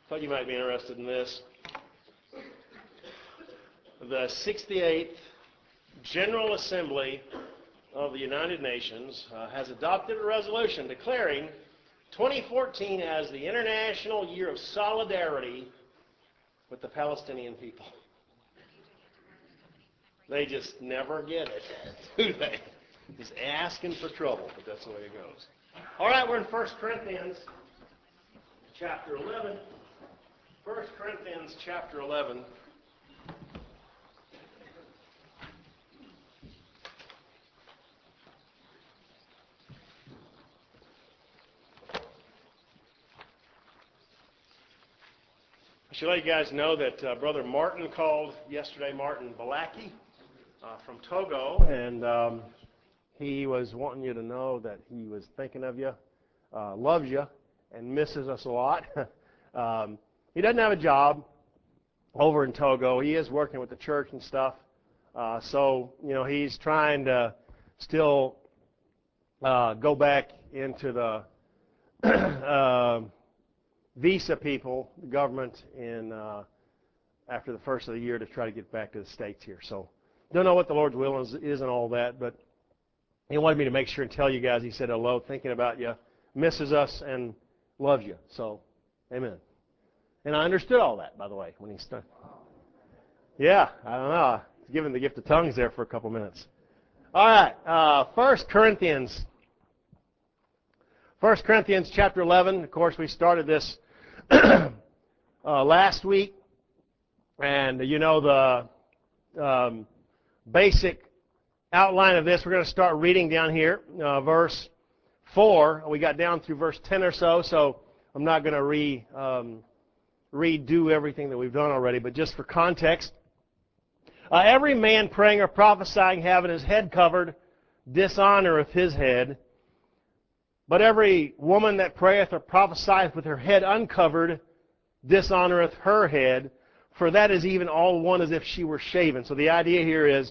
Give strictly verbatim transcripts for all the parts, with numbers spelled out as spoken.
Thought you might be interested in this. The sixty-eighth General Assembly of the United Nations uh, has adopted a resolution declaring twenty fourteen as the International Year of Solidarity with the Palestinian people. They just never get it, do they? Just asking for trouble, but that's the way it goes. All right, we're in First Corinthians chapter eleven. First Corinthians chapter eleven. I should let you guys know that uh, Brother Martin called yesterday, Martin Balaki uh, from Togo, and um, he was wanting you to know that he was thinking of you, uh, loves you, and misses us a lot. um, he doesn't have a job over in Togo. He is working with the church and stuff, uh, so you know he's trying to still uh, go back into the uh, visa people, the government, in uh, after the first of the year to try to get back to the States here. So don't know what the Lord's will is, is and all that, but he wanted me to make sure and tell you guys he said hello, thinking about you, misses us, and loves you. So, amen. And I understood all that, by the way, when he started. Yeah, I don't know. I was given the gift of tongues there for a couple minutes. All right, uh, First Corinthians. First Corinthians chapter eleven. Of course, we started this uh, last week, and you know the um, basic outline of this. We're going to start reading down here, uh, verse four. We got down through verse ten or so, so I'm not going to re um, redo everything that we've done already, but just for context. Uh, every man praying or prophesying having his head covered dishonoreth his head, but every woman that prayeth or prophesieth with her head uncovered dishonoreth her head, for that is even all one as if she were shaven. So the idea here is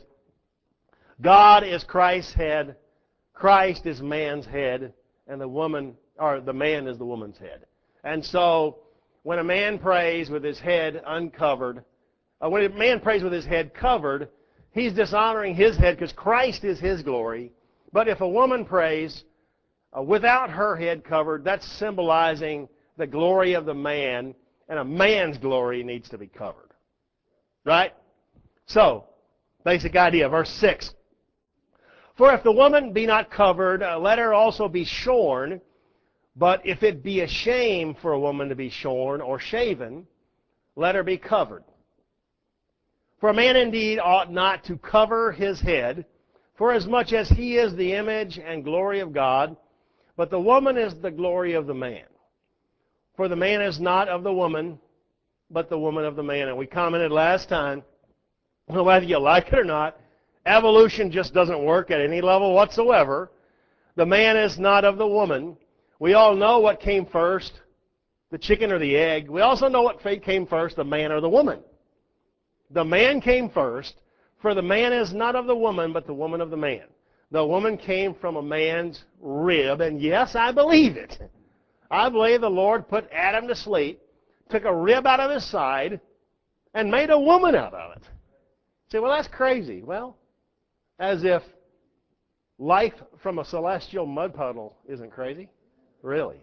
God is Christ's head, Christ is man's head, and the woman, or the man is the woman's head. And so when a man prays with his head uncovered, uh, when a man prays with his head covered, he's dishonoring his head because Christ is his glory. But if a woman prays uh, without her head covered, that's symbolizing the glory of the man, and a man's glory needs to be covered. Right? So, basic idea, verse six. For if the woman be not covered, uh, let her also be shorn. But if it be a shame for a woman to be shorn or shaven, let her be covered. For a man indeed ought not to cover his head, forasmuch as he is the image and glory of God, but the woman is the glory of the man. For the man is not of the woman, but the woman of the man. And we commented last time, whether you like it or not, evolution just doesn't work at any level whatsoever. The man is not of the woman. We all know what came first, the chicken or the egg. We also know what came first, the man or the woman. The man came first, for the man is not of the woman, but the woman of the man. The woman came from a man's rib, and yes, I believe it. I believe the Lord put Adam to sleep, took a rib out of his side, and made a woman out of it. Say, well, that's crazy. Well, as if life from a celestial mud puddle isn't crazy. Really.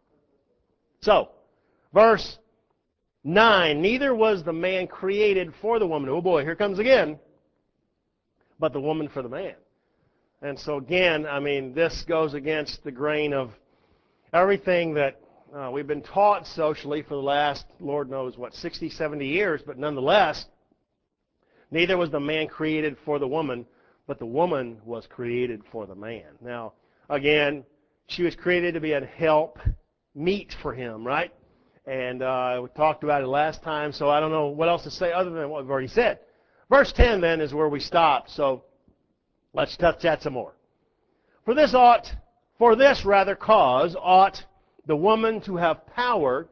So, verse nine, neither was the man created for the woman. Oh boy, here comes again. But the woman for the man. And so again, I mean, this goes against the grain of everything that uh, we've been taught socially for the last, Lord knows what, sixty, seventy years, but nonetheless, neither was the man created for the woman, but the woman was created for the man. Now, again, she was created to be a help meet for him, right? And uh, we talked about it last time, so I don't know what else to say other than what we've already said. Verse ten, then, is where we stopped, so let's touch that some more. For this ought, for this rather cause, ought the woman to have power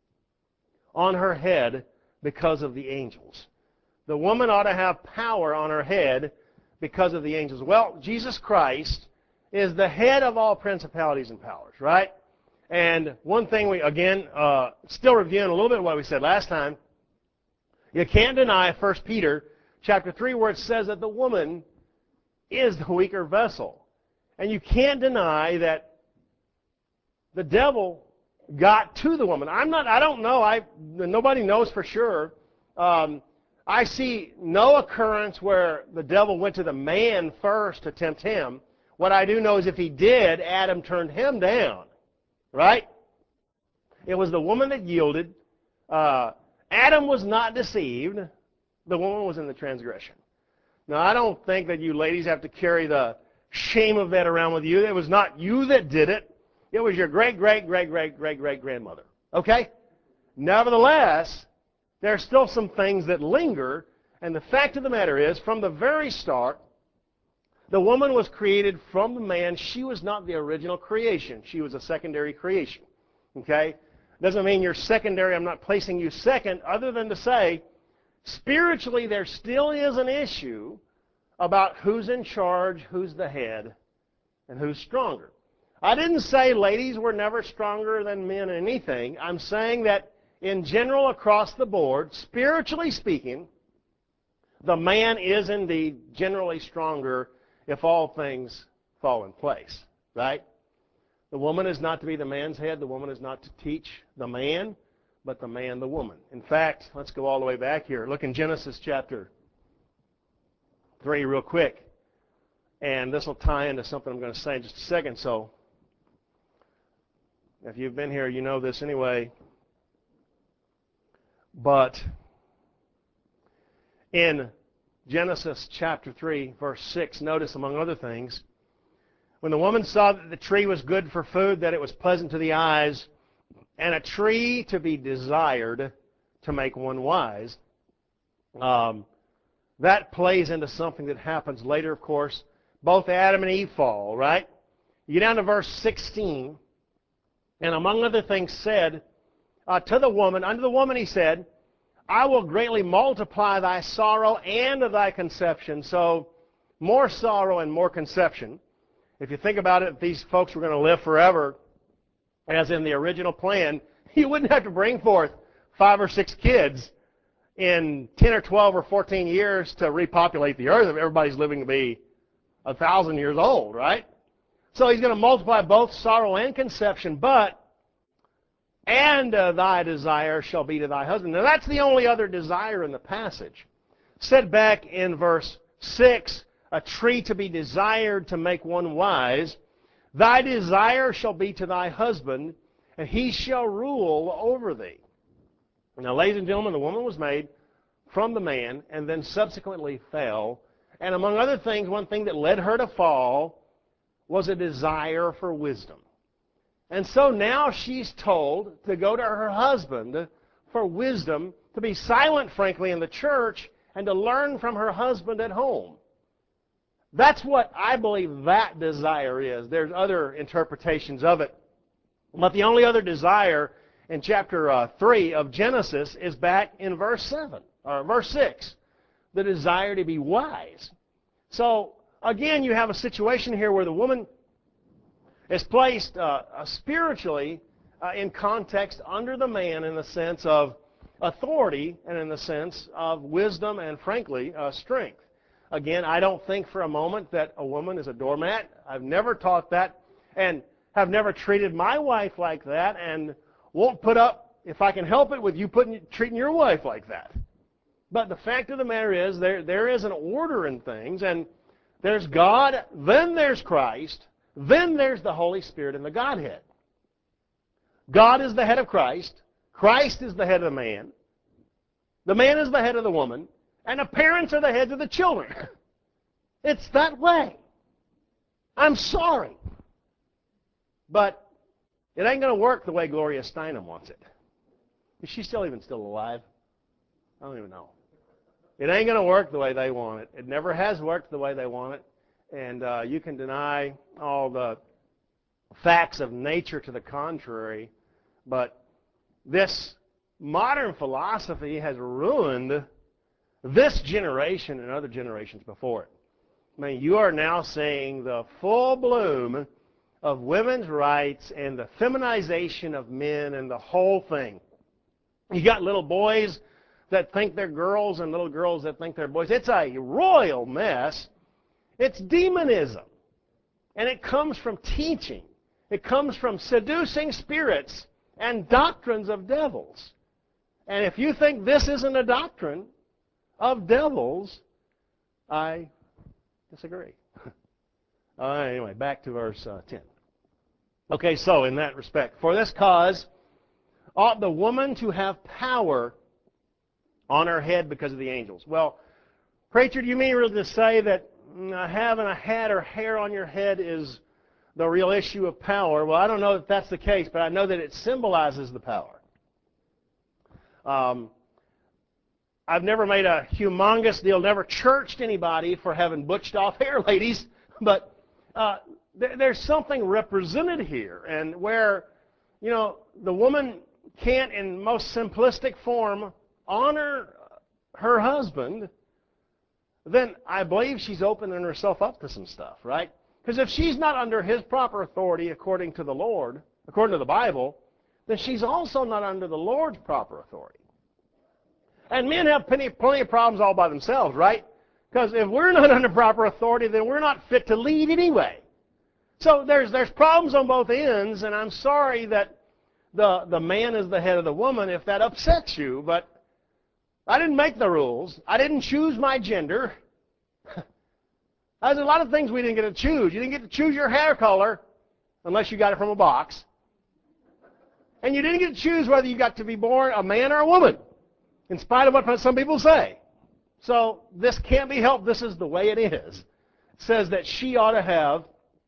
on her head because of the angels. The woman ought to have power on her head because of the angels. Well, Jesus Christ is the head of all principalities and powers, right? And one thing we, again, uh, still reviewing a little bit of what we said last time, you can't deny First Peter chapter three where it says that the woman is the weaker vessel. And you can't deny that the devil got to the woman. I'm not, I don't know, I, nobody knows for sure. Um, I see no occurrence where the devil went to the man first to tempt him. What I do know is if he did, Adam turned him down. Right? It was the woman that yielded. Uh, Adam was not deceived. The woman was in the transgression. Now, I don't think that you ladies have to carry the shame of that around with you. It was not you that did it. It was your great, great, great, great, great, great grandmother. Okay? Nevertheless, there are still some things that linger. And the fact of the matter is, from the very start, the woman was created from the man. She was not the original creation. She was a secondary creation. Okay? Doesn't mean you're secondary. I'm not placing you second, other than to say, spiritually, there still is an issue about who's in charge, who's the head, and who's stronger. I didn't say ladies were never stronger than men in anything. I'm saying that in general, across the board, spiritually speaking, the man is indeed generally stronger if all things fall in place, right? The woman is not to be the man's head. The woman is not to teach the man, but the man the woman. In fact, let's go all the way back here. Look in Genesis chapter three real quick. And this will tie into something I'm going to say in just a second. So if you've been here, you know this anyway. But in Genesis chapter three, verse six, notice among other things, when the woman saw that the tree was good for food, that it was pleasant to the eyes, and a tree to be desired to make one wise, um, that plays into something that happens later, of course. Both Adam and Eve fall, right? You get down to verse sixteen, and among other things said, uh, to the woman, unto the woman he said, I will greatly multiply thy sorrow and of thy conception. So, more sorrow and more conception. If you think about it, if these folks were going to live forever, as in the original plan, you wouldn't have to bring forth five or six kids in ten or twelve or fourteen years to repopulate the earth if everybody's living to be a thousand years old, right? So he's going to multiply both sorrow and conception, but and uh, thy desire shall be to thy husband. Now that's the only other desire in the passage. Said back in verse six, a tree to be desired to make one wise. Thy desire shall be to thy husband, and he shall rule over thee. Now, ladies and gentlemen, the woman was made from the man and then subsequently fell. And among other things, one thing that led her to fall was a desire for wisdom. And so now she's told to go to her husband for wisdom, to be silent, frankly, in the church, and to learn from her husband at home. That's what I believe that desire is. There's other interpretations of it. But the only other desire in chapter uh, three of Genesis is back in verse seven, or verse six, the desire to be wise. So, again, you have a situation here where the woman is placed uh, uh, spiritually uh, in context under the man in the sense of authority and in the sense of wisdom and, frankly, uh, strength. Again, I don't think for a moment that a woman is a doormat. I've never taught that and have never treated my wife like that and won't put up, if I can help it, with you putting, treating your wife like that. But the fact of the matter is there, there is an order in things, and there's God, then there's Christ, then there's the Holy Spirit and the Godhead. God is the head of Christ. Christ is the head of the man. The man is the head of the woman. And the parents are the heads of the children. It's that way. I'm sorry. But it ain't going to work the way Gloria Steinem wants it. Is she still even still alive? I don't even know. It ain't going to work the way they want it. It never has worked the way they want it. And uh, you can deny all the facts of nature to the contrary, but this modern philosophy has ruined this generation and other generations before it. I mean, you are now seeing the full bloom of women's rights and the feminization of men and the whole thing. You got little boys that think they're girls and little girls that think they're boys. It's a royal mess. It's demonism. And it comes from teaching. It comes from seducing spirits and doctrines of devils. And if you think this isn't a doctrine of devils, I disagree. Uh, anyway, back to verse uh, ten. Okay, so in that respect, for this cause ought the woman to have power on her head because of the angels. Well, preacher, do you mean really to say that mm, having a hat or hair on your head is the real issue of power? Well, I don't know if that's the case, but I know that it symbolizes the power. Um, I've never made a humongous deal, never churched anybody for having butched off hair, ladies, but uh, th- there's something represented here, and where, you know, the woman can't, in most simplistic form, honor her husband, then I believe she's opening herself up to some stuff, right? Because if she's not under his proper authority according to the Lord, according to the Bible, then she's also not under the Lord's proper authority. And men have plenty, plenty of problems all by themselves, right? Because if we're not under proper authority, then we're not fit to lead anyway. So there's there's problems on both ends, and I'm sorry that the, the man is the head of the woman if that upsets you, but I didn't make the rules. I didn't choose my gender. There's a lot of things we didn't get to choose. You didn't get to choose your hair color unless you got it from a box. And you didn't get to choose whether you got to be born a man or a woman, in spite of what some people say. So this can't be helped. This is the way it is. It says that she ought to have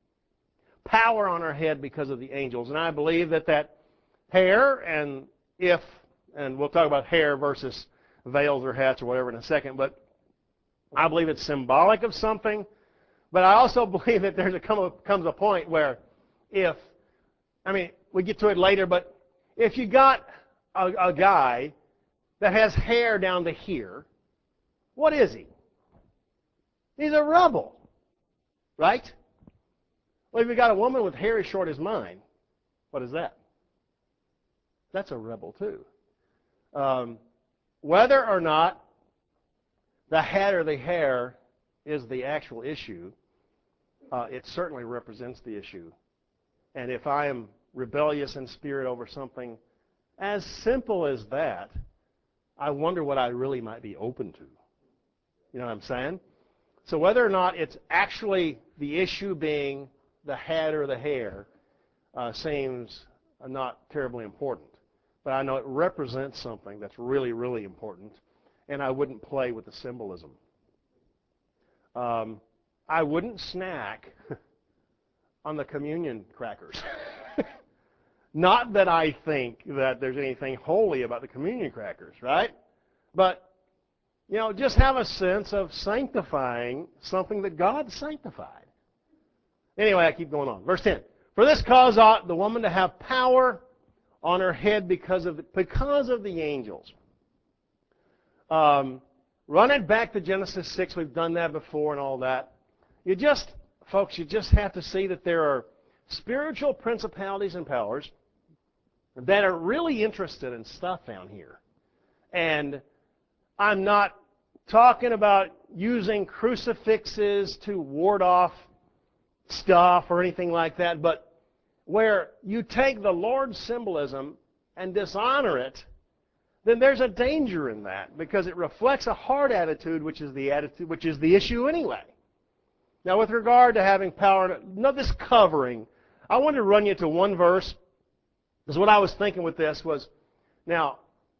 power on her head because of the angels. And I believe that that hair, and if, and we'll talk about hair versus veils or hats or whatever in a second, but I believe it's symbolic of something. But I also believe that there's a come, comes a point where if, I mean, we get to it later, but if you got a, a guy that has hair down to here, what is he? He's a rebel, right? Well, if you got a woman with hair as short as mine, what is that? That's a rebel too. Um, whether or not the hat or the hair is the actual issue, uh, it certainly represents the issue. And if I am rebellious in spirit over something as simple as that, I wonder what I really might be open to. You know what I'm saying? So whether or not it's actually the issue being the hat or the hair uh, seems not terribly important. But I know it represents something that's really, really important, and I wouldn't play with the symbolism. Um, I wouldn't snack on the communion crackers. Not that I think that there's anything holy about the communion crackers, right? But, you know, just have a sense of sanctifying something that God sanctified. Anyway, I keep going on. Verse ten. For this cause ought the woman to have power on her head because of the, because of the angels. Um, run it back to Genesis six. We've done that before and all that. You just, folks, you just have to see that there are spiritual principalities and powers that are really interested in stuff down here. And I'm not talking about using crucifixes to ward off stuff or anything like that, but where you take the Lord's symbolism and dishonor it, then there's a danger in that because it reflects a heart attitude, which is the attitude, which is the issue anyway. Now, with regard to having power, not this covering, I want to run you to one verse, because what I was thinking with this was, now,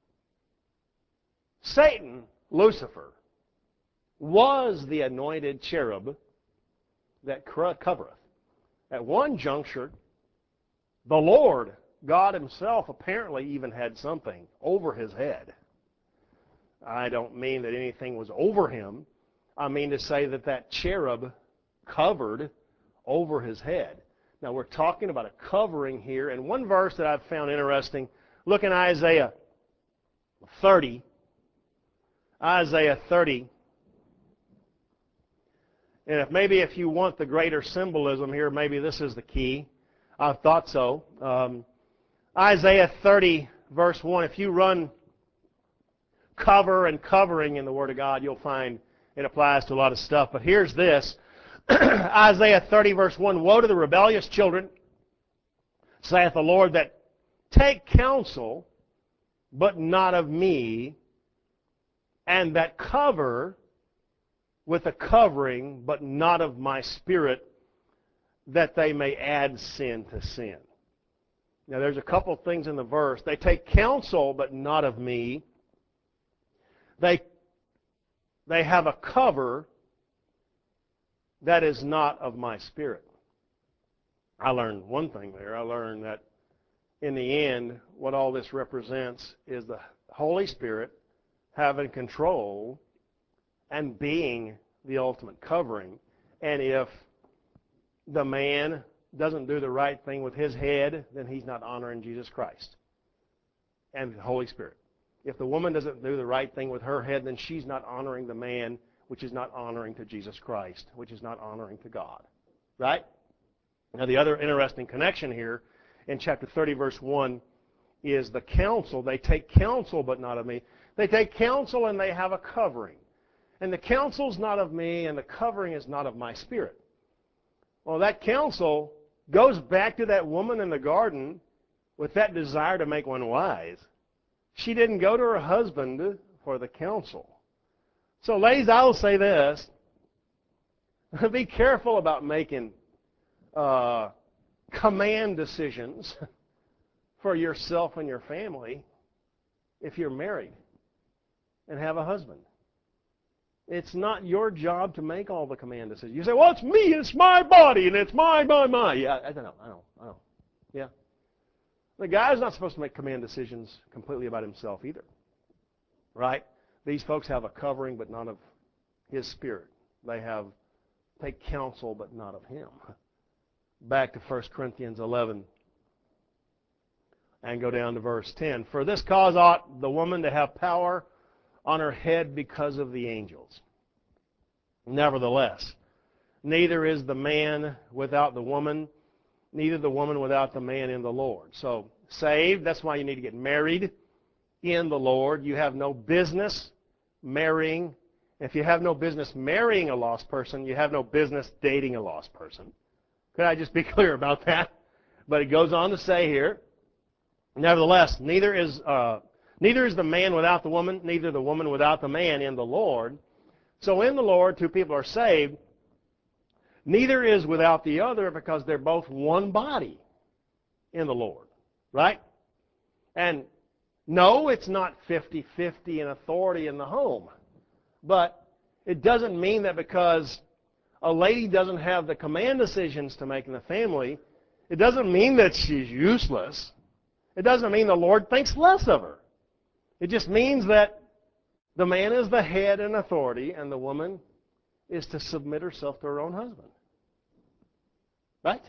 Satan, Lucifer, was the anointed cherub that covereth. At one juncture, the Lord, God himself, apparently even had something over his head. I don't mean that anything was over him. I mean to say that that cherub covered over his head. Now, we're talking about a covering here. And one verse that I've found interesting, look in Isaiah thirty. Isaiah thirty. And if maybe if you want the greater symbolism here, maybe this is the key. I thought so. Um, Isaiah thirty, verse one, if you run cover and covering in the Word of God, you'll find it applies to a lot of stuff. But here's this. Isaiah thirty, verse one, woe to the rebellious children, saith the Lord, that take counsel, but not of me, and that cover with a covering, but not of my Spirit, that they may add sin to sin. Now there's a couple things in the verse. They take counsel, but not of me. They, they have a cover that is not of my Spirit. I learned one thing there. I learned that in the end, what all this represents is the Holy Spirit having control and being the ultimate covering. And if the man doesn't do the right thing with his head, then he's not honoring Jesus Christ and the Holy Spirit. If the woman doesn't do the right thing with her head, then she's not honoring the man, which is not honoring to Jesus Christ, which is not honoring to God. Right? Now the other interesting connection here in chapter thirty, verse one, is the counsel. They take counsel, but not of me. They take counsel and they have a covering. And the counsel's not of me, and the covering is not of my Spirit. Well, that counsel goes back to that woman in the garden with that desire to make one wise. She didn't go to her husband for the counsel. So, ladies, I will say this. Be careful about making uh, command decisions for yourself and your family if you're married and have a husband. It's not your job to make all the command decisions. You say, well, it's me, it's my body, and it's my, my, my. Yeah, I don't know, I know, I know. Yeah. The guy's not supposed to make command decisions completely about himself either. Right? These folks have a covering, but not of his Spirit. They have, take counsel, but not of him. Back to First Corinthians eleven and go down to verse ten. For this cause ought the woman to have power on her head because of the angels. Nevertheless, neither is the man without the woman, neither the woman without the man in the Lord. So, saved, that's why you need to get married in the Lord. You have no business marrying. If you have no business marrying a lost person, you have no business dating a lost person. Could I just be clear about that? But it goes on to say here, nevertheless, neither is uh, neither is the man without the woman, neither the woman without the man in the Lord. So in the Lord, two people are saved. Neither is without the other, because they're both one body in the Lord. Right? And no, it's not fifty-fifty in authority in the home. But it doesn't mean that because a lady doesn't have the command decisions to make in the family, it doesn't mean that she's useless. It doesn't mean the Lord thinks less of her. It just means that the man is the head and authority, and the woman is to submit herself to her own husband. Right?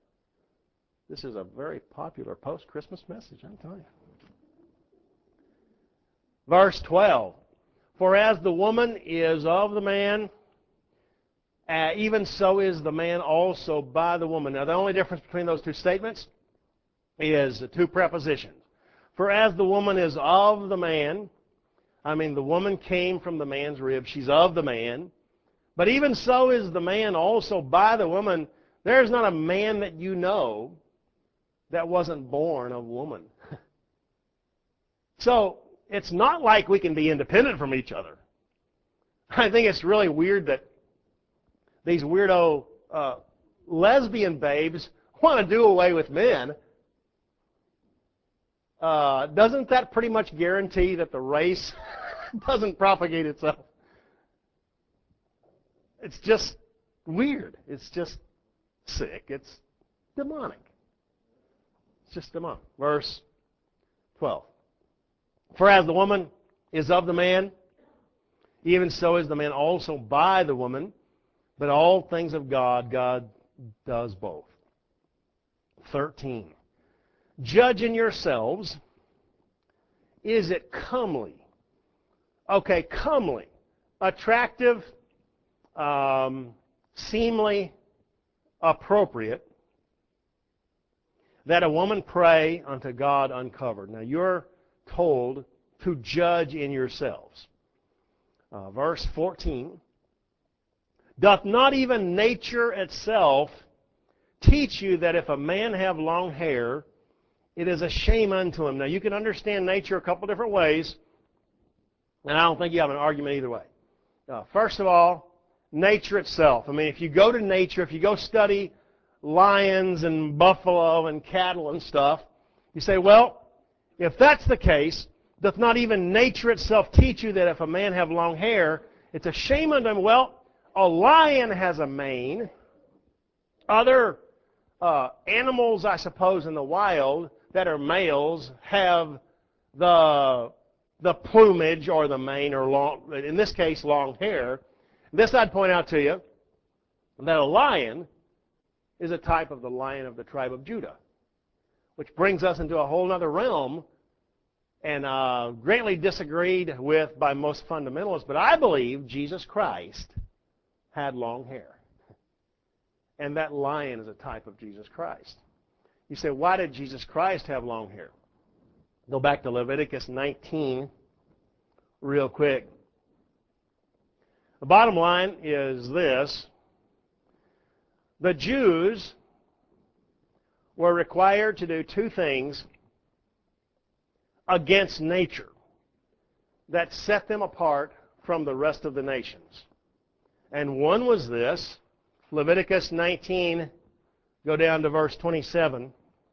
This is a very popular post-Christmas message, I'm telling you. Verse twelve. For as the woman is of the man, uh, even so is the man also by the woman. Now, the only difference between those two statements is the two prepositions. For as the woman is of the man, I mean, the woman came from the man's rib. She's of the man. But even so is the man also by the woman. There's not a man that you know that wasn't born of woman. So, it's not like we can be independent from each other. I think it's really weird that these weirdo uh, lesbian babes want to do away with men. Uh, doesn't that pretty much guarantee that the race doesn't propagate itself? It's just weird. It's just sick. It's demonic. It's just demonic. Verse twelve. For as the woman is of the man, even so is the man also by the woman. But all things of God, God does both. thirteen. Judge in yourselves, is it comely? Okay, comely. Attractive, um, seemly, appropriate. that a woman pray unto God uncovered. Now you're told to judge in yourselves. Uh, verse fourteen. Doth not even nature itself teach you that if a man have long hair, it is a shame unto him? Now you can understand nature a couple different ways, and I don't think you have an argument either way. Uh, first of all, nature itself. I mean, if you go to nature, if you go study lions and buffalo and cattle and stuff, you say, well, if that's the case, doth not even nature itself teach you that if a man have long hair, it's a shame unto him? Well, a lion has a mane. Other uh, animals, I suppose, in the wild that are males have the the plumage or the mane, or long, in this case, long hair. This I'd point out to you, that a lion is a type of the Lion of the tribe of Judah, which brings us into a whole other realm, and uh, greatly disagreed with by most fundamentalists. But I believe Jesus Christ had long hair, and that lion is a type of Jesus Christ. You say, why did Jesus Christ have long hair? Go back to Leviticus nineteen real quick. The bottom line is this: the Jews were required to do two things against nature that set them apart from the rest of the nations. And one was this, Leviticus nineteen, go down to verse twenty-seven.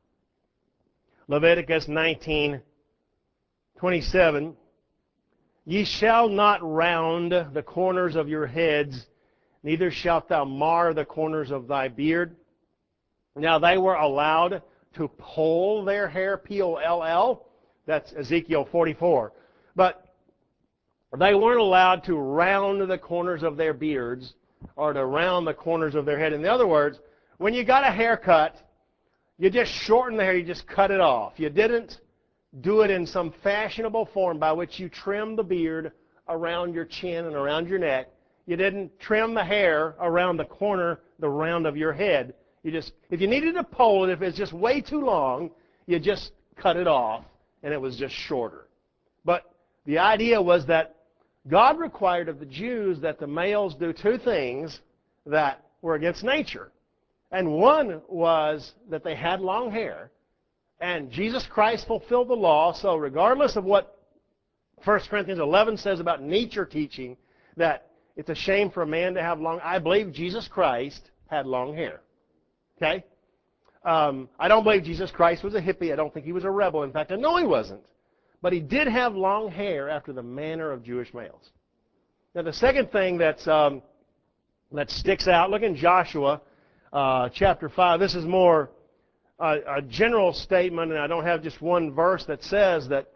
Leviticus nineteen, twenty-seven. Ye shall not round the corners of your heads, neither shalt thou mar the corners of thy beard. Now they were allowed to poll their hair, P O L L. That's Ezekiel forty-four. But they weren't allowed to round the corners of their beards or to round the corners of their head. In other words, when you got a haircut, you just shortened the hair, you just cut it off. You didn't do it in some fashionable form by which you trim the beard around your chin and around your neck. You didn't trim the hair around the corner, the round of your head. You just, if you needed to poll it, if it's just way too long, you just cut it off, and it was just shorter. But the idea was that God required of the Jews that the males do two things that were against nature. And one was that they had long hair. And Jesus Christ fulfilled the law, so regardless of what First Corinthians eleven says about nature teaching, that it's a shame for a man to have long, I believe Jesus Christ had long hair. Okay? Um, I don't believe Jesus Christ was a hippie. I don't think he was a rebel. In fact, I know he wasn't. But he did have long hair after the manner of Jewish males. Now, the second thing that's, um, that sticks out, look in Joshua uh, chapter five. This is more uh, a general statement, and I don't have just one verse that says that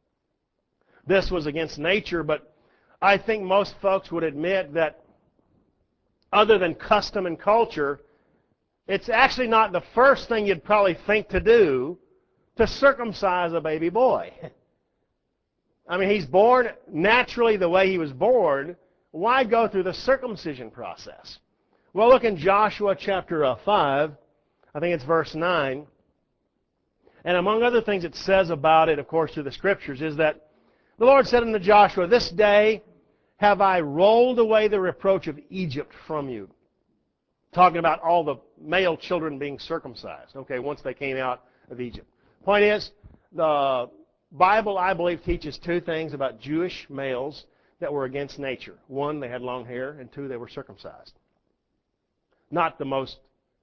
this was against nature, but I think most folks would admit that other than custom and culture, it's actually not the first thing you'd probably think to do to circumcise a baby boy. I mean, he's born naturally the way he was born. Why go through the circumcision process? Well, look in Joshua chapter uh, five. I think it's verse nine. And among other things it says about it, of course, through the Scriptures, is that the Lord said unto Joshua, This day have I rolled away the reproach of Egypt from you. Talking about all the male children being circumcised, okay, once they came out of Egypt. Point is, the Bible, I believe, teaches two things about Jewish males that were against nature. One, they had long hair, and two, they were circumcised. Not the most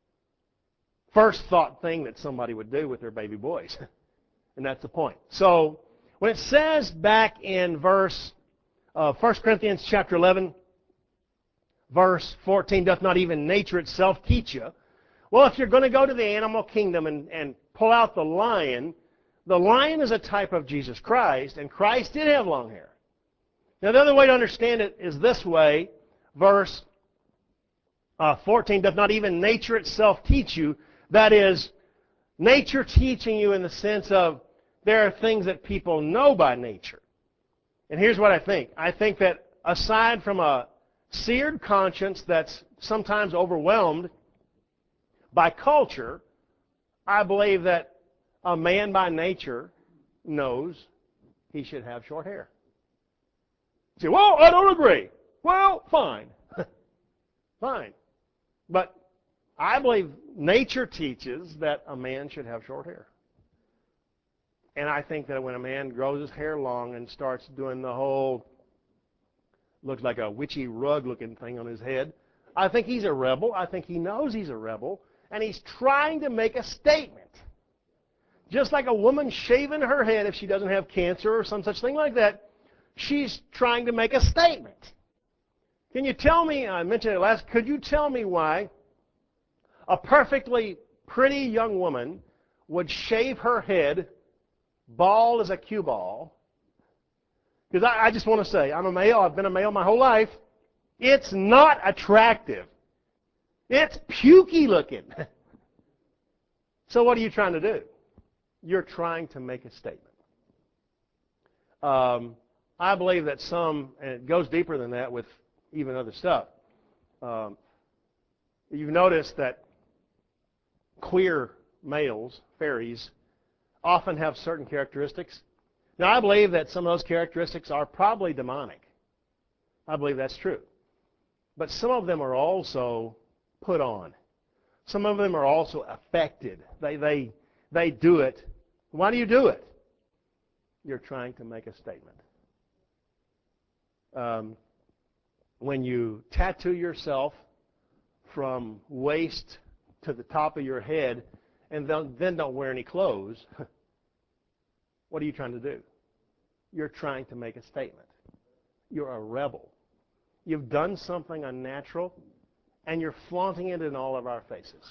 first thought thing that somebody would do with their baby boys. And that's the point. So, when it says back in verse uh, First Corinthians chapter eleven, verse fourteen, doth not even nature itself teach you? Well, if you're going to go to the animal kingdom and, and pull out the lion, the lion is a type of Jesus Christ, and Christ did have long hair. Now, the other way to understand it is this way. Verse uh, fourteen, doth not even nature itself teach you? That is, nature teaching you in the sense of there are things that people know by nature. And here's what I think. I think that aside from a seared conscience that's sometimes overwhelmed by culture, I believe that a man by nature knows he should have short hair. You say, well, I don't agree. Well, fine. Fine. But I believe nature teaches that a man should have short hair. And I think that when a man grows his hair long and starts doing the whole, looks like a witchy rug looking thing on his head, I think he's a rebel. I think he knows he's a rebel. And he's trying to make a statement. Just like a woman shaving her head if she doesn't have cancer or some such thing like that, she's trying to make a statement. Can you tell me, I mentioned it last, could you tell me why a perfectly pretty young woman would shave her head bald as a cue ball? Because I, I just want to say, I'm a male, I've been a male my whole life. It's not attractive. It's pukey looking. So what are you trying to do? You're trying to make a statement. Um, I believe that some, and it goes deeper than that with even other stuff. Um, you've noticed that queer males, fairies, often have certain characteristics. Now, I believe that some of those characteristics are probably demonic. I believe that's true. But some of them are also put on. Some of them are also affected. They, they, they do it. Why do you do it? You're trying to make a statement. Um, when you tattoo yourself from waist to the top of your head and then, then don't wear any clothes, what are you trying to do? You're trying to make a statement. You're a rebel. You've done something unnatural, and you're flaunting it in all of our faces.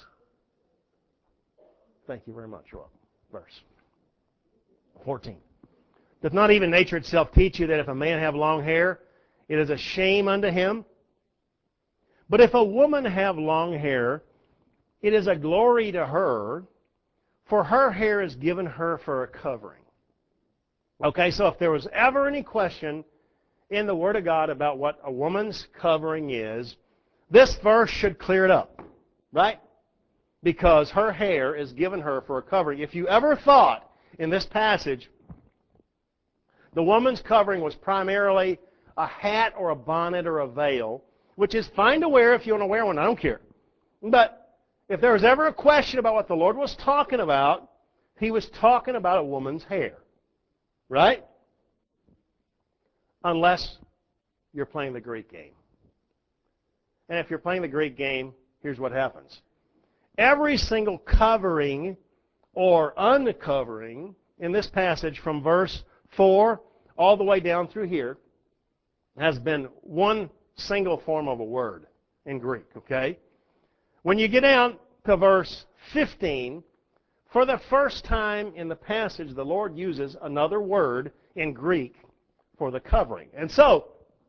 Thank you very much. You're welcome. Verse fourteen. Doth not even nature itself teach you that if a man have long hair, it is a shame unto him? But if a woman have long hair, it is a glory to her, for her hair is given her for a covering. Okay, so if there was ever any question in the Word of God about what a woman's covering is, this verse should clear it up, right? Because her hair is given her for a covering. If you ever thought in this passage the woman's covering was primarily a hat or a bonnet or a veil, which is fine to wear if you want to wear one, I don't care. But if there was ever a question about what the Lord was talking about, He was talking about a woman's hair, right? Unless you're playing the Greek game. And if you're playing the Greek game, here's what happens. Every single covering or uncovering in this passage from verse four all the way down through here has been one single form of a word in Greek, okay? When you get down to verse fifteen, for the first time in the passage, the Lord uses another word in Greek for the covering. And so,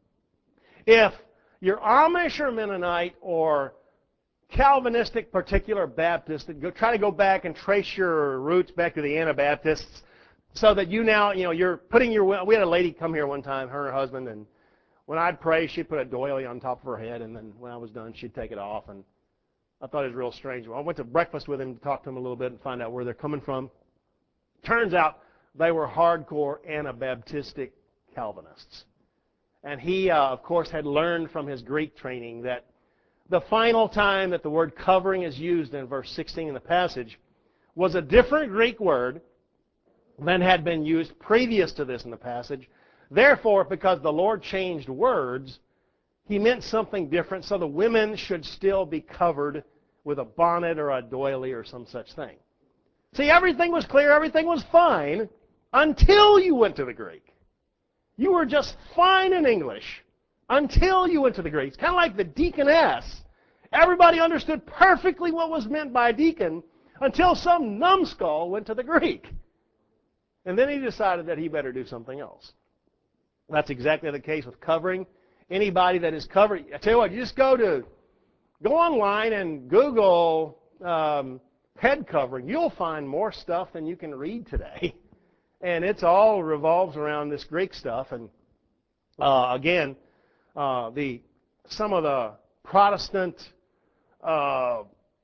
if you're Amish or Mennonite or Calvinistic, particular Baptist, go, try to go back and trace your roots back to the Anabaptists, so that you now, you know, you're putting your, we had a lady come here one time, her and her husband, and when I'd pray, she'd put a doily on top of her head, and then when I was done, she'd take it off, and I thought it was real strange. Well, I went to breakfast with him to talk to him a little bit and find out where they're coming from. Turns out they were hardcore Anabaptistic Calvinists. And he, uh, of course, had learned from his Greek training that the final time that the word covering is used in verse sixteen in the passage was a different Greek word than had been used previous to this in the passage. Therefore, because the Lord changed words, He meant something different, so the women should still be covered with a bonnet or a doily or some such thing. See, everything was clear, everything was fine, until you went to the Greek. You were just fine in English until you went to the Greek. It's kind of like the deaconess. Everybody understood perfectly what was meant by deacon until some numbskull went to the Greek. And then he decided that he better do something else. That's exactly the case with covering. Anybody that is covered, I tell you what, you just go to, go online and Google um, head covering. You'll find more stuff than you can read today. And it's all revolves around this Greek stuff. And uh, again, uh, the some of the Protestant uh,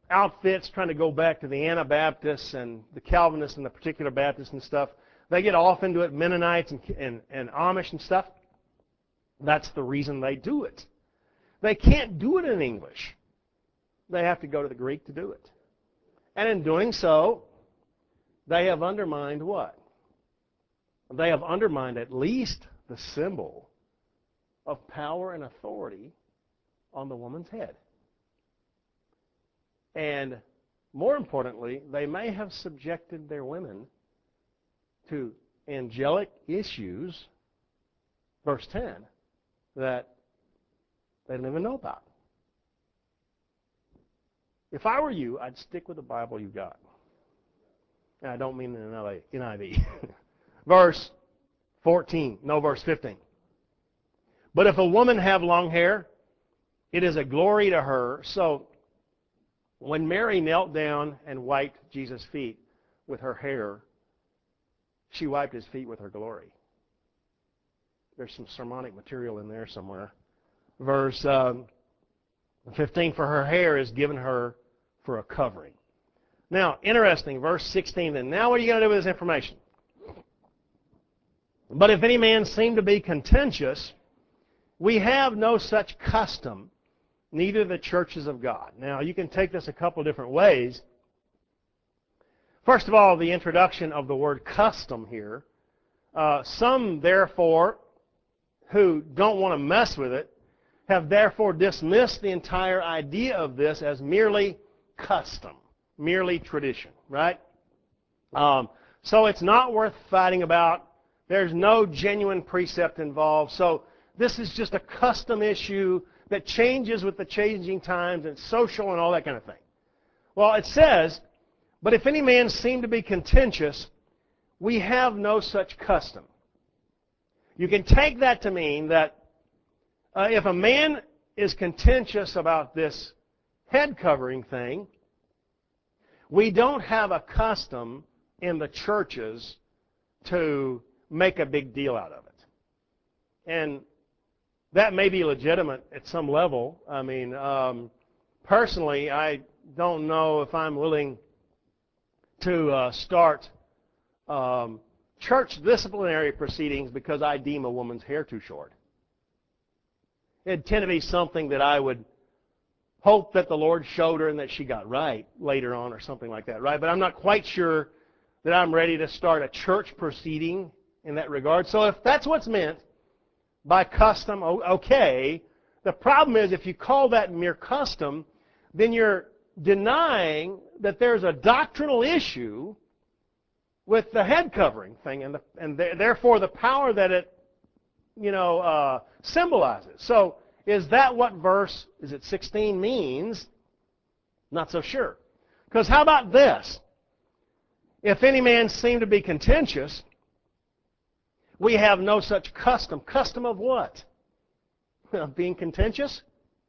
outfits trying to go back to the Anabaptists and the Calvinists and the particular Baptists and stuff. They get off into it, Mennonites and, and, and Amish and stuff. That's the reason they do it. They can't do it in English. They have to go to the Greek to do it. And in doing so, they have undermined what? They have undermined at least the symbol of power and authority on the woman's head. And more importantly, they may have subjected their women to angelic issues, verse ten, that they didn't even know about. If I were you, I'd stick with the Bible you got. And I don't mean in an N I V. Verse fourteen, no, verse fifteen. But if a woman have long hair, it is a glory to her. So when Mary knelt down and wiped Jesus' feet with her hair, she wiped his feet with her glory. There's some sermonic material in there somewhere. Verse um, fifteen, for her hair is given her for a covering. Now, interesting, verse sixteen then. Now what are you going to do with this information? But if any man seem to be contentious, we have no such custom, neither the churches of God. Now, you can take this a couple different ways. First of all, the introduction of the word custom here. Uh, some, therefore, who don't want to mess with it, have therefore dismissed the entire idea of this as merely custom, merely tradition, right? Um, so it's not worth fighting about. There's no genuine precept involved. So this is just a custom issue that changes with the changing times and social and all that kind of thing. Well, it says, but if any man seem to be contentious, we have no such custom. You can take that to mean that uh, if a man is contentious about this head covering thing, we don't have a custom in the churches to make a big deal out of it. And that may be legitimate at some level. I mean, um, personally, I don't know if I'm willing to uh, start um, church disciplinary proceedings because I deem a woman's hair too short. It'd tend to be something that I would hope that the Lord showed her and that she got right later on or something like that, right? But I'm not quite sure that I'm ready to start a church proceeding in that regard. So if that's what's meant by custom, okay. The problem is if you call that mere custom, then you're denying that there's a doctrinal issue with the head covering thing and, the, and the, therefore the power that it, you know, uh, symbolizes. So is that what verse, is it sixteen means? Not so sure. Because how about this? If any man seem to be contentious, we have no such custom. Custom of what? Of being contentious?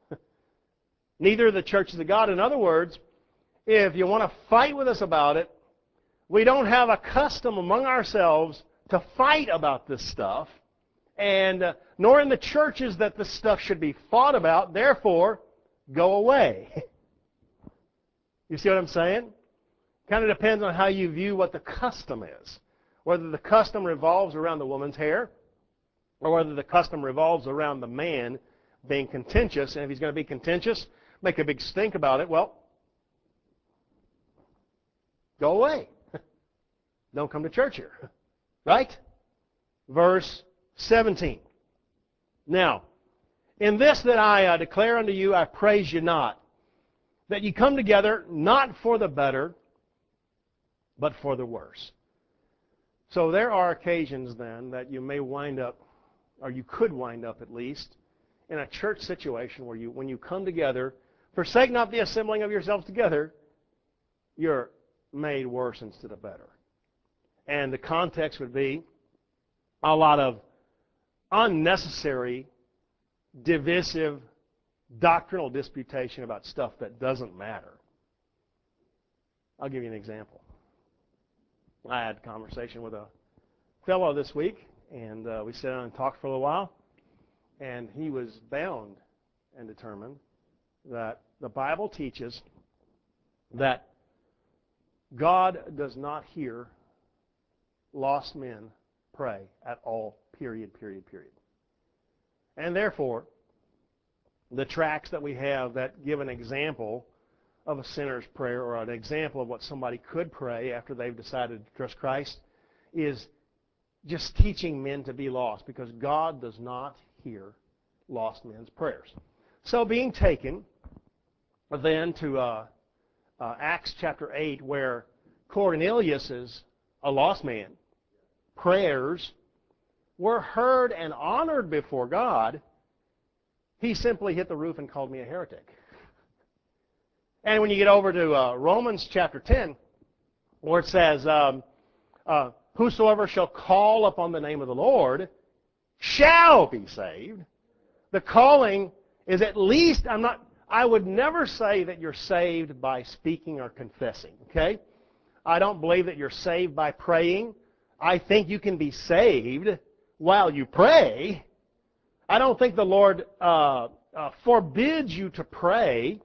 Neither the churches of God. In other words, if you want to fight with us about it, we don't have a custom among ourselves to fight about this stuff, and uh, nor in the churches that this stuff should be fought about. Therefore, go away. You see what I'm saying? Kind of depends on how you view what the custom is. Whether the custom revolves around the woman's hair, or whether the custom revolves around the man being contentious. And if he's going to be contentious, make a big stink about it, well, go away. Don't come to church here. Right? Verse seventeen. Now, in this that I uh, declare unto you, I praise you not, that ye come together not for the better, but for the worse. So there are occasions then that you may wind up, or you could wind up at least, in a church situation where you, when you come together, forsake not the assembling of yourselves together, you're made worse instead of better. And the context would be a lot of unnecessary, divisive, doctrinal disputation about stuff that doesn't matter. I'll give you an example. I had a conversation with a fellow this week, and uh, we sat down and talked for a little while, and he was bound and determined that the Bible teaches that God does not hear lost men pray at all, period, period, period. And therefore, the tracts that we have that give an example of a sinner's prayer or an example of what somebody could pray after they've decided to trust Christ is just teaching men to be lost, because God does not hear lost men's prayers. So being taken then to uh, uh, Acts chapter eight, where Cornelius is a lost man, prayers were heard and honored before God, he simply hit the roof and called me a heretic. And when you get over to uh, Romans chapter ten, where it says, um, uh, whosoever shall call upon the name of the Lord shall be saved. The calling is at least, I'm not, I would never say that you're saved by speaking or confessing, okay? I don't believe that you're saved by praying. I think you can be saved while you pray. I don't think the Lord uh, uh, forbids you to pray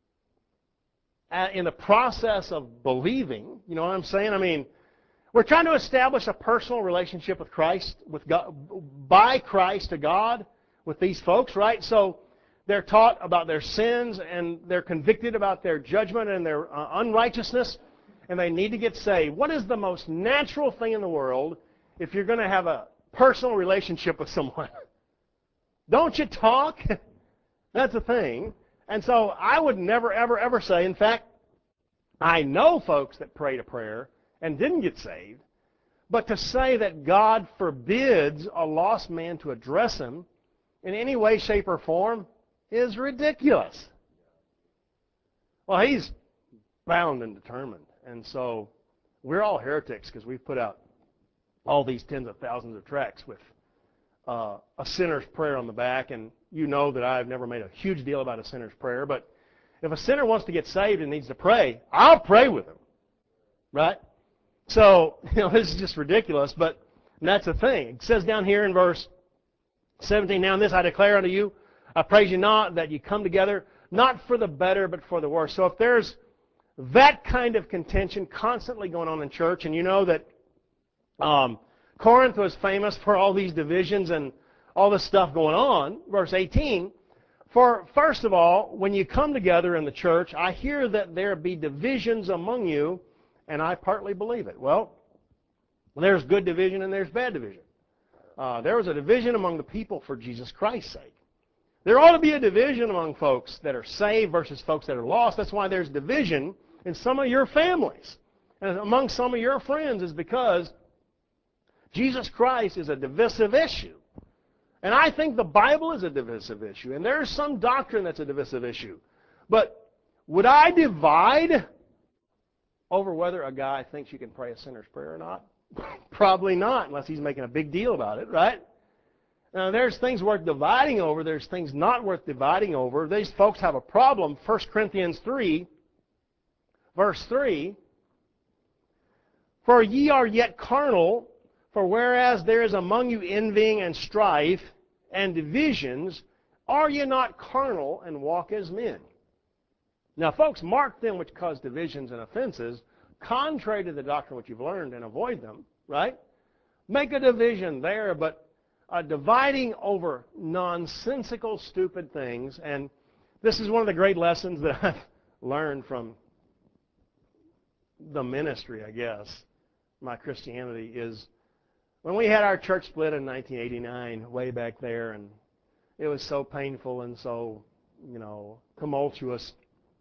in the process of believing. You know what I'm saying? I mean, we're trying to establish a personal relationship with Christ, with God, by Christ to God, with these folks, right? So they're taught about their sins, and they're convicted about their judgment and their uh, unrighteousness, and they need to get saved. What is the most natural thing in the world if you're going to have a personal relationship with someone? Don't you talk? That's the thing. And so I would never, ever, ever say, in fact, I know folks that prayed a prayer and didn't get saved, but to say that God forbids a lost man to address him in any way, shape, or form is ridiculous. Well, he's bound and determined. And so we're all heretics because we've put out all these tens of thousands of tracts with uh, a sinner's prayer on the back. And you know that I've never made a huge deal about a sinner's prayer. But if a sinner wants to get saved and needs to pray, I'll pray with him. Right? So, you know, this is just ridiculous. But that's the thing. It says down here in verse seventeen, now in this I declare unto you, I praise you not that you come together, not for the better, but for the worse. So if there's that kind of contention constantly going on in church, and you know that um, Corinth was famous for all these divisions and all this stuff going on, verse eighteen, for first of all, when you come together in the church, I hear that there be divisions among you, and I partly believe it. Well, there's good division and there's bad division. Uh, there was a division among the people for Jesus Christ's sake. There ought to be a division among folks that are saved versus folks that are lost. That's why there's division in some of your families and among some of your friends, is because Jesus Christ is a divisive issue. And I think the Bible is a divisive issue. And there's some doctrine that's a divisive issue. But would I divide over whether a guy thinks you can pray a sinner's prayer or not? Probably not, unless he's making a big deal about it, right? Now, there's things worth dividing over. There's things not worth dividing over. These folks have a problem. First Corinthians three, verse three, for ye are yet carnal, for whereas there is among you envying and strife and divisions, are ye not carnal and walk as men? Now, folks, mark them which cause divisions and offenses, contrary to the doctrine which you've learned, and avoid them, right? Make a division there, but uh, dividing over nonsensical, stupid things. And this is one of the great lessons that I've learned from the ministry, I guess, my Christianity, is when we had our church split in nineteen eighty-nine, way back there, and it was so painful and so, you know, tumultuous.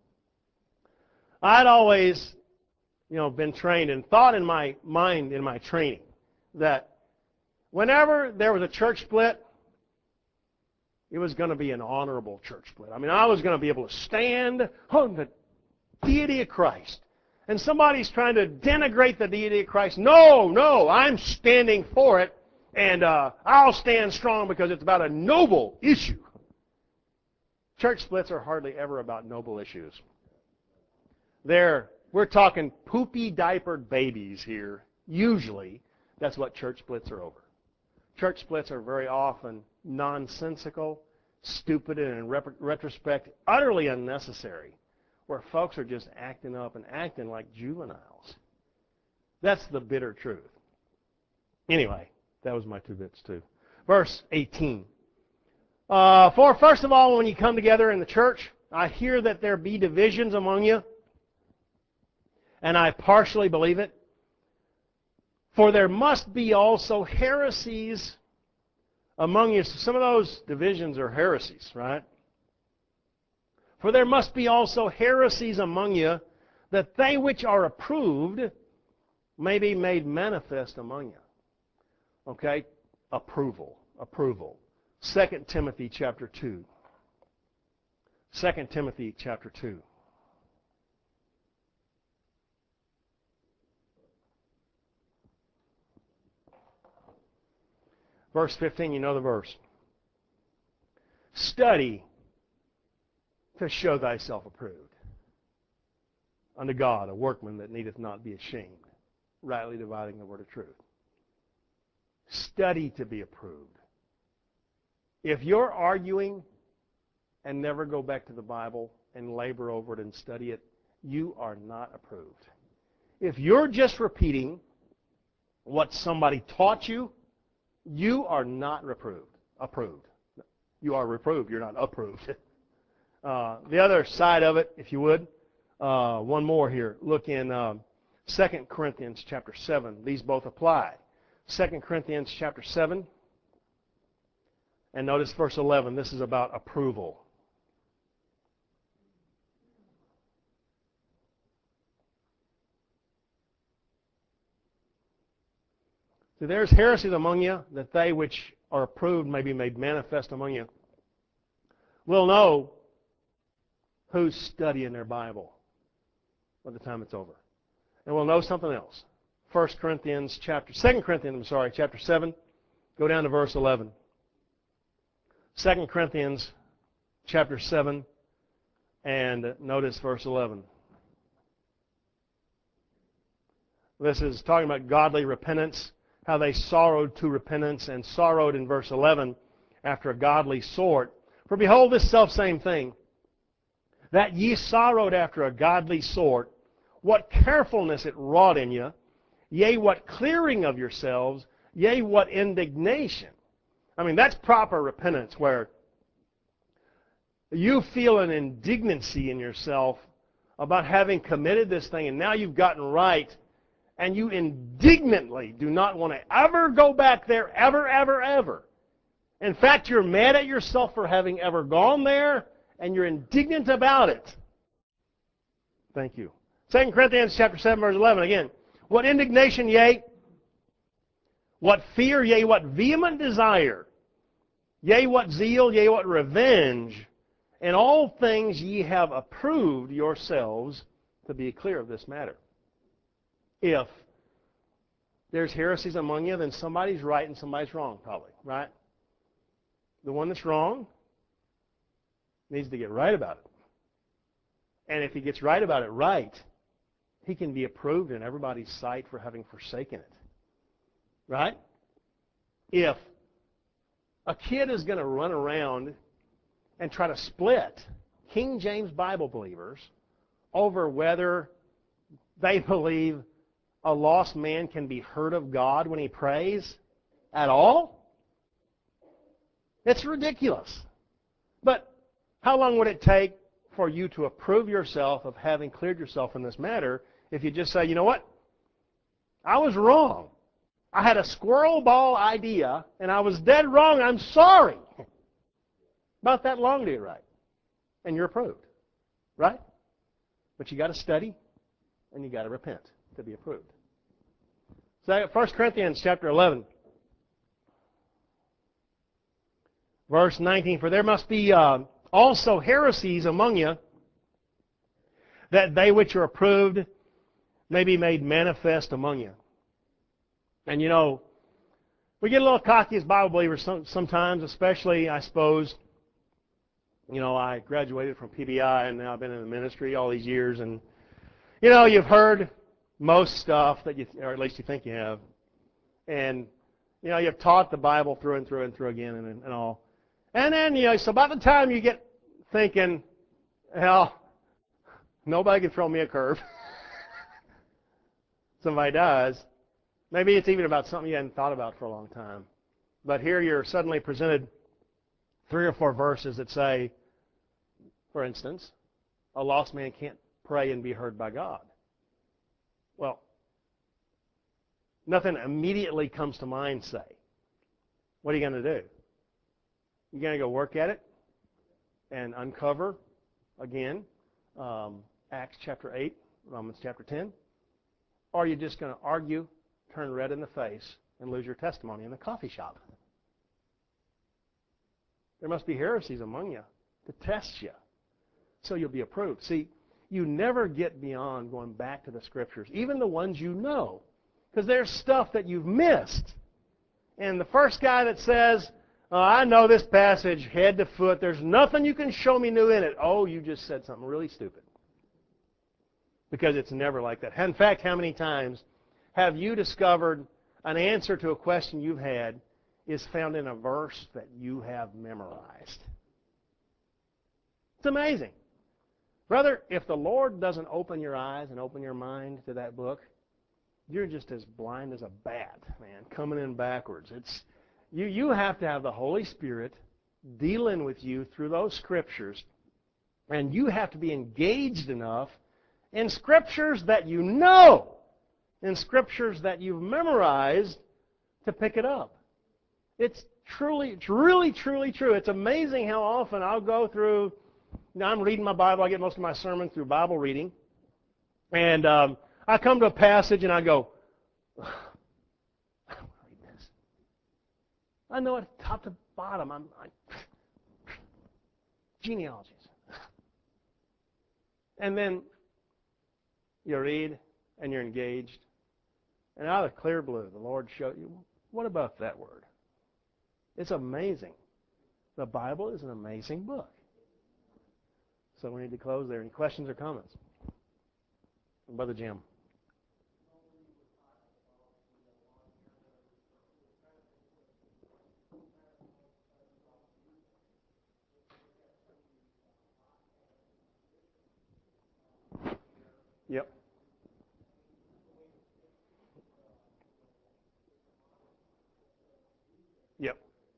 I'd always, you know, been trained and thought in my mind, in my training, that whenever there was a church split, it was going to be an honorable church split. I mean, I was going to be able to stand on the deity of Christ. And somebody's trying to denigrate the deity of Christ. No, no, I'm standing for it, and uh, I'll stand strong because it's about a noble issue. Church splits are hardly ever about noble issues. They're, we're talking poopy diapered babies here. Usually, that's what church splits are over. Church splits are very often nonsensical, stupid, and in rep- retrospect, utterly unnecessary. where folks are just acting up and acting like juveniles. That's the bitter truth. Anyway, that was my two bits too. Verse eighteen. Uh, For first of all, when you come together in the church, I hear that there be divisions among you, and I partially believe it. For there must be also heresies among you. So some of those divisions are heresies, right? For there must be also heresies among you, that they which are approved may be made manifest among you. Okay? Approval. Approval. Second Timothy chapter two. Second Timothy chapter two. Verse fifteen, you know the verse. Study to show thyself approved unto God, a workman that needeth not be ashamed, rightly dividing the word of truth. Study to be approved. If you're arguing and never go back to the Bible and labor over it and study it, you are not approved. If you're just repeating what somebody taught you, you are not reproved. Approved. You are reproved. You're not approved. Uh, the other side of it, if you would, uh, one more here. Look in um, Second Corinthians chapter seven. These both apply. Second Corinthians chapter seven. And notice verse eleven. This is about approval. So there's heresies among you, that they which are approved may be made manifest among you. We'll know who's studying their Bible by the time it's over. And we'll know something else. First Corinthians chapter, Second Corinthians, I'm sorry, chapter seven. Go down to verse eleven. Second Corinthians chapter seven, and notice verse eleven. This is talking about godly repentance, how they sorrowed to repentance, and sorrowed in verse eleven after a godly sort. For behold, this selfsame thing, that ye sorrowed after a godly sort, what carefulness it wrought in you, yea, what clearing of yourselves, yea, what indignation. I mean, that's proper repentance, where you feel an indignancy in yourself about having committed this thing, and now you've gotten right, and you indignantly do not want to ever go back there, ever, ever, ever. In fact, you're mad at yourself for having ever gone there, and you're indignant about it. Thank you. Second Corinthians chapter seven, verse eleven again. What indignation, yea, what fear, yea, what vehement desire, yea, what zeal, yea, what revenge, in all things ye have approved yourselves to be clear of this matter. If there's heresies among you, then somebody's right and somebody's wrong, probably, right? The one that's wrong needs to get right about it. And if he gets right about it right, he can be approved in everybody's sight for having forsaken it. Right? If a kid is going to run around and try to split King James Bible believers over whether they believe a lost man can be heard of God when he prays at all, it's ridiculous. But how long would it take for you to approve yourself of having cleared yourself in this matter if you just say, you know what? I was wrong. I had a squirrel ball idea, and I was dead wrong. I'm sorry. About that long to get right. And you're approved. Right? But you got to study, and you got to repent to be approved. So First Corinthians chapter eleven. Verse nineteen. For there must be uh, also heresies among you, that they which are approved may be made manifest among you. And you know, we get a little cocky as Bible believers sometimes, especially, I suppose, you know, I graduated from P B I and now I've been in the ministry all these years, and, you know, you've heard most stuff that you, or at least you think you have, and, you know, you've taught the Bible through and through and through again and, and all. And then, you know, so by the time you get thinking, well, Nobody can throw me a curve. Somebody does. Maybe it's even about something you hadn't thought about for a long time. But here you're suddenly presented three or four verses that say, for instance, a lost man can't pray and be heard by God. Well, nothing immediately comes to mind, say. What are you going to do? You're going to go work at it and uncover, again, um, Acts chapter eight, Romans chapter ten? Or are you just going to argue, turn red in the face, and lose your testimony in the coffee shop? There must be heresies among you to test you so you'll be approved. See, you never get beyond going back to the Scriptures, even the ones you know, because there's stuff that you've missed. And the first guy that says, oh, I know this passage head to foot, there's nothing you can show me new in it. Oh, you just said something really stupid. Because it's never like that. In fact, how many times have you discovered an answer to a question you've had is found in a verse that you have memorized? It's amazing. Brother, if the Lord doesn't open your eyes and open your mind to that book, you're just as blind as a bat, man, coming in backwards. It's you, you have to have the Holy Spirit dealing with you through those Scriptures, and you have to be engaged enough in Scriptures that you know, in Scriptures that you've memorized to pick it up. It's truly, it's really, truly true. It's amazing how often I'll go through, you know, I'm reading my Bible. I get most of my sermons through Bible reading. And um, I come to a passage and I go, I don't want to read this. I know it top to bottom. I'm, I'm genealogies. And then you read and you're engaged. And out of the clear blue, the Lord showed you, what about that word? It's amazing. The Bible is an amazing book. So we need to close there. Any questions or comments? Brother Jim. Yep. Yep.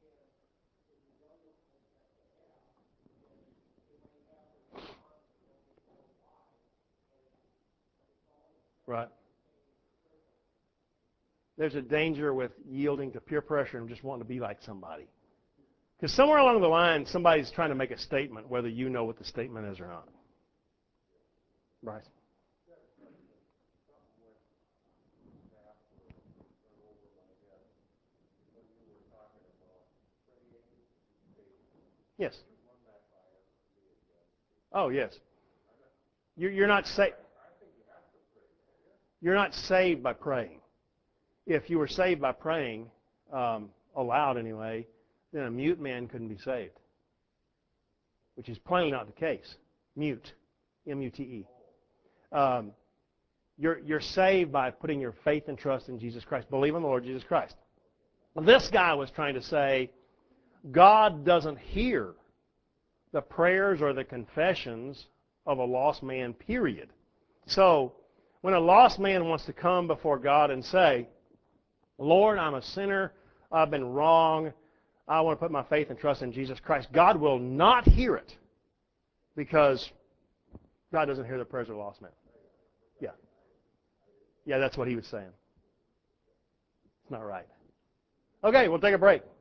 Right. There's a danger with yielding to peer pressure and just wanting to be like somebody. Because somewhere along the line, somebody's trying to make a statement, whether you know what the statement is or not. Right. Yes. Oh, yes. You're not saved. You're not saved by praying. If you were saved by praying, um, aloud anyway, then a mute man couldn't be saved, which is plainly not the case. Mute, M U T E. Um, you're you're saved by putting your faith and trust in Jesus Christ. Believe in the Lord Jesus Christ. This guy was trying to say, God doesn't hear the prayers or the confessions of a lost man, period. So, when a lost man wants to come before God and say, Lord, I'm a sinner, I've been wrong, I want to put my faith and trust in Jesus Christ, God will not hear it because God doesn't hear the prayers of a lost man. Yeah. Yeah, that's what he was saying. It's not right. Okay, we'll take a break.